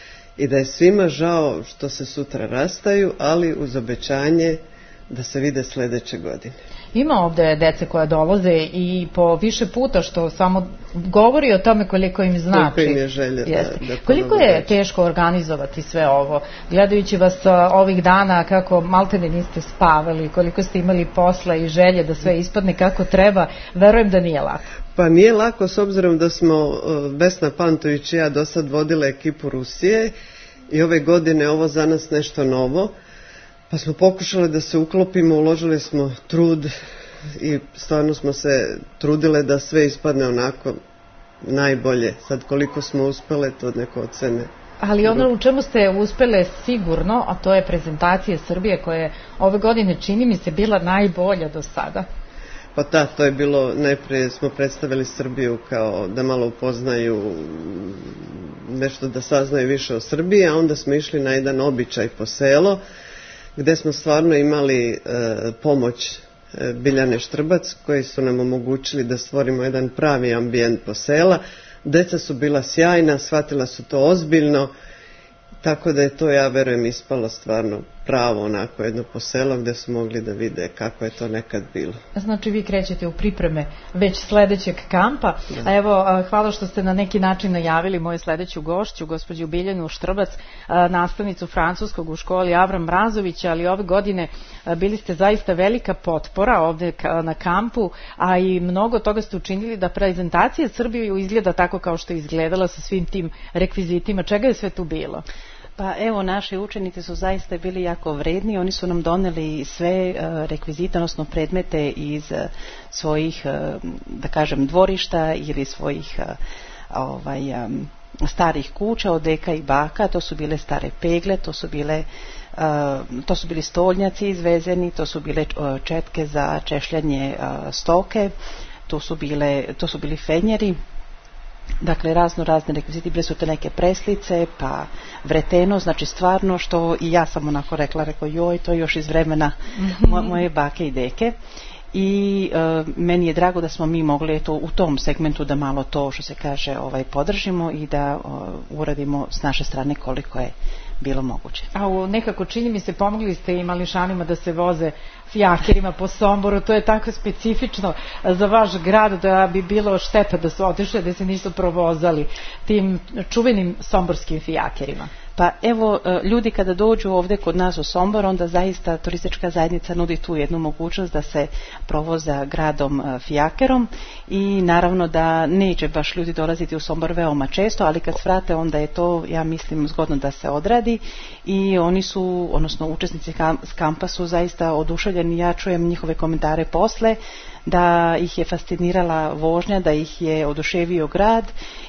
i da je svima žao što se sutra rastaju, ali uz obećanje da se vide sledeće godine. Ima ovde dece koja dolaze i po više puta, što samo govori o tome koliko im znači. Koliko im je želja da, da koliko je dođe. Teško organizovati sve ovo, gledajući vas ovih dana kako maltene niste spavali, koliko ste imali posla i želje da sve ispadne kako treba, verujem da nije lako. Pa nije lako s obzirom da smo Vesna Pantović i ja do sad vodile ekipu Rusije i ove godine ovo za nas nešto novo. Pa smo pokušali da se uklopimo, uložili smo trud i stvarno smo se trudile da sve ispadne onako najbolje. Sad koliko smo uspele, to neko ocene. Ali ono u čemu ste uspele sigurno, a to je prezentacija Srbije koja je ove godine, čini mi se, bila najbolja do sada. Pa da, to je bilo, najprije smo predstavili Srbiju kao da malo upoznaju, nešto da saznaju više o Srbiji, a onda smo išli na jedan običaj po selo, gde smo stvarno imali e, pomoć e, Biljane Štrbac, koji su nam omogućili da stvorimo jedan pravi ambijent po sela. Deca su bila sjajna, shvatila su to ozbiljno, tako da je to, ja verujem, ispalo stvarno pravo onako jedno po selo gde su mogli da vide kako je to nekad bilo. Znači vi krećete u pripreme već sledećeg kampa, da. A evo hvala što ste na neki način najavili moju sledeću gošću, gospođu Biljanu Štrbac, nastavnicu francuskog u školi Avram Mrazović, ali ove godine bili ste zaista velika potpora ovde na kampu, a i mnogo toga ste učinili da prezentacija Srbije izgleda tako kao što je izgledala sa svim tim rekvizitima. Čega je sve tu bilo? Pa evo, naši učenici su zaista bili jako vredni, oni su nam doneli sve uh, rekvizite, odnosno predmete iz uh, svojih, uh, da kažem, dvorišta ili svojih uh, ovaj, um, starih kuća od deka i baka. To su bile stare pegle, to su bile uh, to su bili stolnjaci izvezeni, to su bile uh, četke za češljanje uh, stoke, to su bile, to su bili fenjeri. Dakle, razno razne rekviziti, bile su te neke preslice, pa vreteno, znači stvarno što i ja sam onako rekla, rekao joj, to je još iz vremena mm-hmm. moje bake i deke. I e, meni je drago da smo mi mogli eto, u tom segmentu da malo to, što se kaže, ovaj, podržimo i da o, uradimo s naše strane koliko je bilo moguće. A u nekako čini mi se pomogli ste i mališanima da se voze fijakerima po Somboru, to je tako specifično za vaš grad da bi bilo šteta da su otišli, da se nisu provozali tim čuvenim somborskim fijakerima. Pa evo, ljudi kada dođu ovde kod nas u Sombor, onda zaista turistička zajednica nudi tu jednu mogućnost da se provoza gradom fijakerom i naravno da neće baš ljudi dolaziti u Sombor veoma često, ali kad svrate onda je to, ja mislim, zgodno da se odradi i oni su, odnosno učesnici kampa su zaista oduševljeni, ja čujem njihove komentare posle, da ih je fascinirala vožnja, da ih je oduševio grad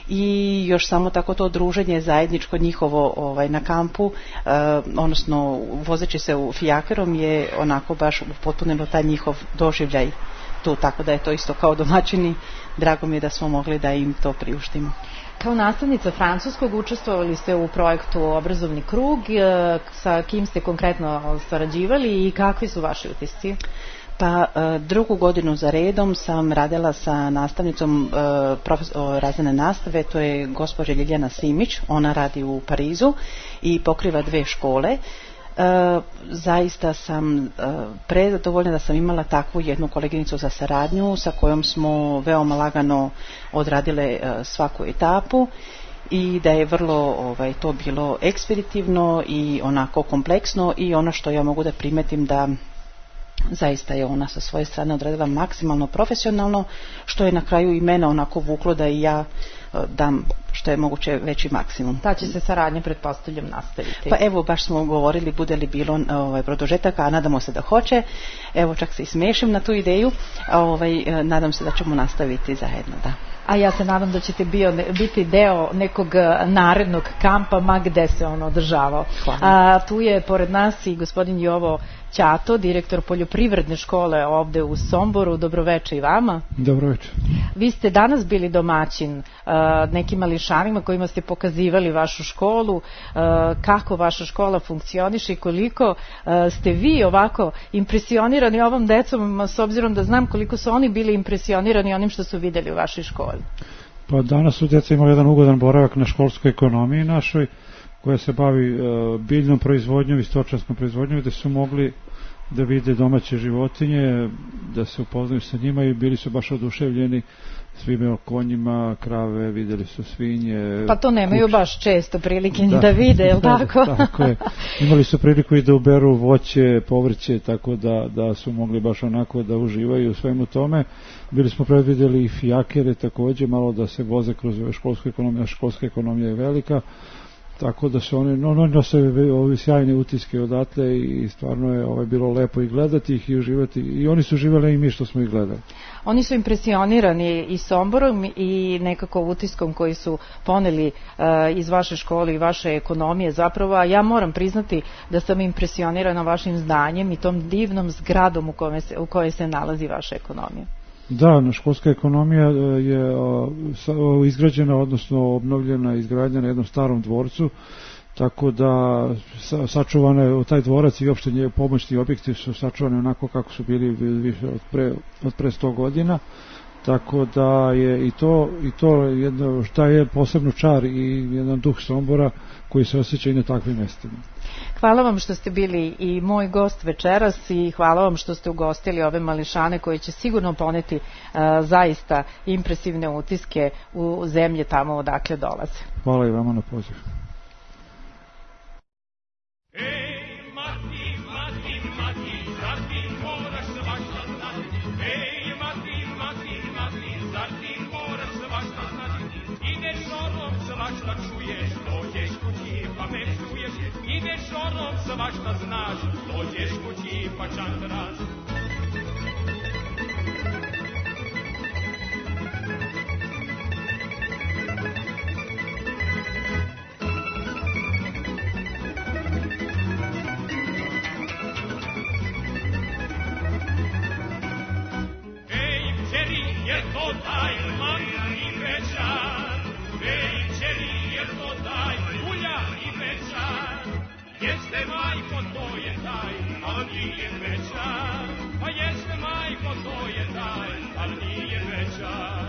i još samo tako to druženje zajedničko njihovo ovaj, na kampu, eh, odnosno vozeći se u fijakerom je onako baš upotpunilo taj njihov doživljaj tu, tako da je to isto kao domaćini, drago mi je da smo mogli da im to priuštimo. Kao nastavnica francuskog učestvovali ste u projektu Obrazovni krug, sa kim ste konkretno sarađivali i kakvi su vaši utisci? Pa drugu godinu za redom sam radila sa nastavnicom profesor, razredne nastave, to je gospođa Ljiljana Simić, ona radi u Parizu i pokriva dve škole. E, zaista sam e, prezadovoljna da sam imala takvu jednu koleginicu za saradnju sa kojom smo veoma lagano odradile e, svaku etapu i da je vrlo ovaj, to bilo ekspeditivno i onako kompleksno i ono što ja mogu da primetim da zaista je ona sa svoje strane odradila maksimalno profesionalno, što je na kraju i mene onako vuklo da i ja dam što je moguće veći maksimum. Ta će se saradnja pretpostavljam nastaviti. Pa evo, baš smo govorili bude li bilo ovaj, produžetaka, a nadamo se da hoće. Evo, čak se i smiješim na tu ideju. Ovaj, nadam se da ćemo nastaviti zajedno, da. A ja se nadam da ćete bio, biti deo nekog narednog kampa, ma gde se on održavao. A, tu je pored nas i gospodin Jovo Ćato, direktor poljoprivredne škole ovde u Somboru. Dobroveče i vama. Dobroveče. Vi ste danas bili domaćin uh, nekim mališanima kojima ste pokazivali vašu školu, uh, kako vaša škola funkcioniše i koliko uh, ste vi ovako impresionirani ovom decom, s obzirom da znam koliko su oni bili impresionirani onim što su videli u vašoj školi. Pa danas su djeca imali jedan ugodan boravak na školskoj ekonomiji našoj, koja se bavi uh, biljnom proizvodnjom i stočarskom proizvodnjom, gde su mogli da vide domaće životinje, da se upoznaju sa njima i bili su baš oduševljeni svime o konjima, krave, videli su svinje. Pa to nemaju kuće. Baš često prilike ni da, da vide, je li da, tako? Tako je. Imali su priliku i da uberu voće, povrće, tako da, da su mogli baš onako da uživaju u svemu tome. Bili smo predvidjeli i fijakere takođe, malo da se voze kroz školsku ekonomiju, a školska ekonomija je velika. Tako da su oni, no, no, nose ovi sjajne utiske odatle i stvarno je ovaj, bilo lepo i gledati ih i uživati. I oni su živjeli i mi što smo ih gledali. Oni su impresionirani i Somborom i nekako utiskom koji su poneli uh, iz vaše škole i vaše ekonomije zapravo, a ja moram priznati da sam impresionirana vašim znanjem i tom divnom zgradom u, kome se, u kojoj se nalazi vaša ekonomija. Da, školska ekonomija je izgrađena, odnosno obnovljena, izgrađena na jednom starom dvorcu, tako da sačuvane taj dvorac i uopšte njegov pomoćni objekti su sačuvani onako kako su bili više od pre, od pre sto godina, tako da je i to, i to jedno, šta je posebno čar i jedan duh Sombora koji se osjeća i na takvim mestima. Hvala vam što ste bili i moj gost večeras i hvala vam što ste ugostili ove mališane koji će sigurno poneti uh, zaista impresivne utiske u zemlje tamo odakle dolaze. Hvala i vama na pozivu. Svašta znaš, dođeš kući pa čandraš. Ej, kćeri, je to taj manjani večer? Ej, kćeri, je to taj uljani večer? Jeste majko, to je taj, ali nije večer. Pa jeste majko, to je taj, ali nije večer.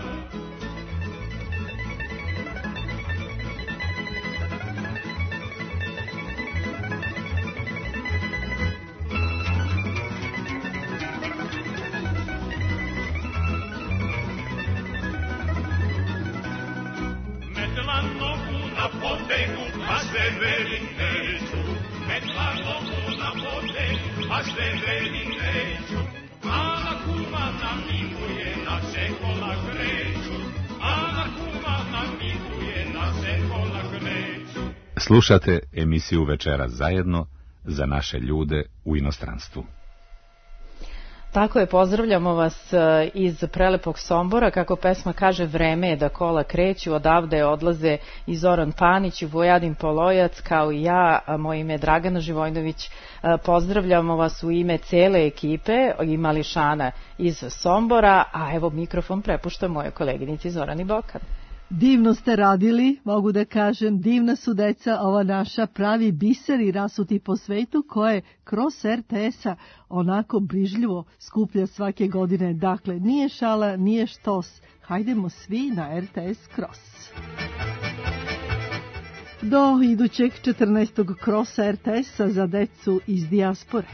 Metla nogu na potegu, a sve veli neću. Metla nogu na potegu, a sve veli neću. Ana kuma namiruje, na sve kola kreću. Ana kuma namiruje, na sve kola kreću. Slušate emisiju Večeras zajedno za naše ljude u inostranstvu. Tako je, pozdravljamo vas iz prelepog Sombora. Kako pesma kaže, vreme je da kola kreću. Odavde odlaze i Zoran Panić i Vojadin Polojac, kao i ja. Moje ime je Dragana Živojnović. Pozdravljamo vas u ime cele ekipe i mališana iz Sombora, a evo mikrofon prepuštam moje koleginici Zorani Bokan. Divno ste radili, mogu da kažem, divna su deca, ova naša pravi biseri rasuti po svetu koje kroz er te es-a onako brižljivo skuplja svake godine. Dakle, nije šala, nije štos, hajdemo svi na er te es Cross. do idućeg četrnaestog krosa er te esa za decu iz dijaspore.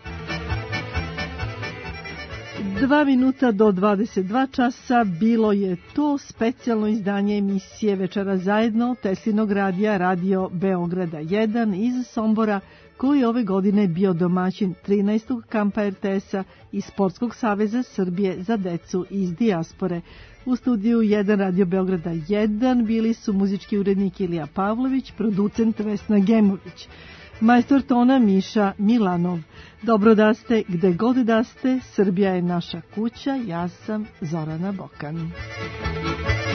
Dva minuta do dvadeset dva časa bilo je to specijalno izdanje emisije Večera zajedno Teslinog radija Radio Beograda jedan iz Sombora, koji ove godine bio domaćin trinaestog kampa er te esa i Sportskog saveza Srbije za decu iz dijaspore. U studiju jedan Radio Beograda jedan bili su muzički urednik Ilija Pavlović, producent Vesna Gemović, majstor tona Miša Milanov. Dobro da ste, gde god da ste, Srbija je naša kuća, ja sam Zorana Bokan.